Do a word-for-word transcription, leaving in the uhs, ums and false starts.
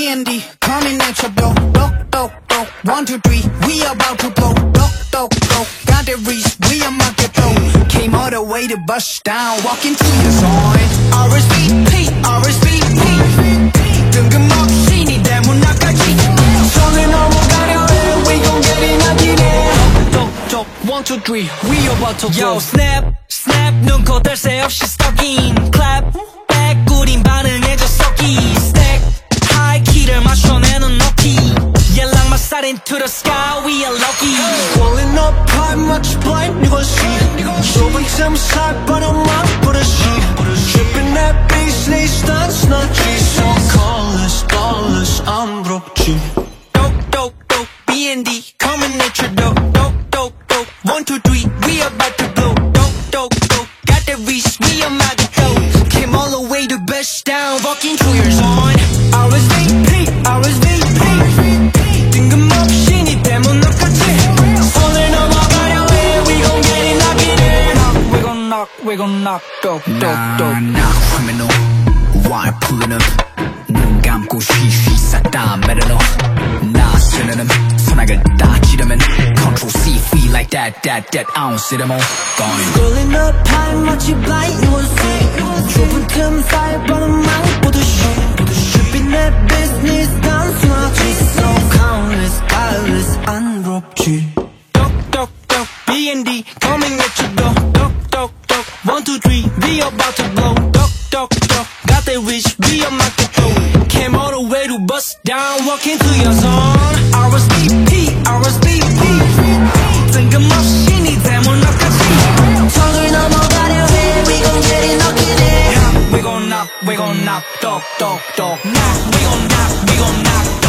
B and D coming at your door. Dock, dock, dock. One, two, three, we about to blow. Dock, dock, dock. Got the reach, we are market flow. Came all the way to bust down, walking to your zone. R S V P, R S V P. 뜬금없이 네 대문 나까지. 손을 넘어가려 해, we gon' get it 나기네. Dock, dock. One, two, three, we about to blow. Yo, snap, snap. 눈코 뗄 새 없이 stalking. Clap, back. 우린 반응해줘 썩기. Stack, high 키를 맞춰내는 높이. 연락 마살 into the sky, we are lucky. Rolling up high, much blind, 이것이 좁은 틈 살 뻔한 버릇이 Tripping that bass, 내 stance 너지 So call us, call us, 안 부럽지 Dope, dope, dope, B and D coming at your door. Dope, dope, dope, one, two, three, we about to blow. Dope, dope, dope, got the reach, we are magic dope. Came all the way to bust down, walking through your zone. R S V P, R S V P. 뜬금없이 네 대문 너까지. 손을 넘어가려 해, we gon' get it 나기네. Knock, we gon' knock, we gon' knock. Dope, dope, dope. Nah, nah, criminal. Why pulling up? 눈 감고 쉬쉬 싹다 매려놓. 나 쓰는 음 선악을 다 찌르면 Control C, feel like that, that, that. I don't see them all going. Rolling up high, 마치 blind, 이것이 좁은 틈 사이 뻔한 말 보듯이 Tripping that business, 단순하지 So countless, guileless, 안 부럽지 Dope, dope, dope, B and D coming at your door. Dope, dope, dope, one, two, three, we about to blow. Dope, dope, dope, got that reach, we are market flow. Came all the way to bust down, walking to your zone. R S V P, R S V P. 뜬금없이 네 대문 너까지. 손을 넘어가려 해, we gon' get it 나기네 We gon' knock, we gon' knock, dope, dope, dope. Knock, we gon' knock, we gon' knock.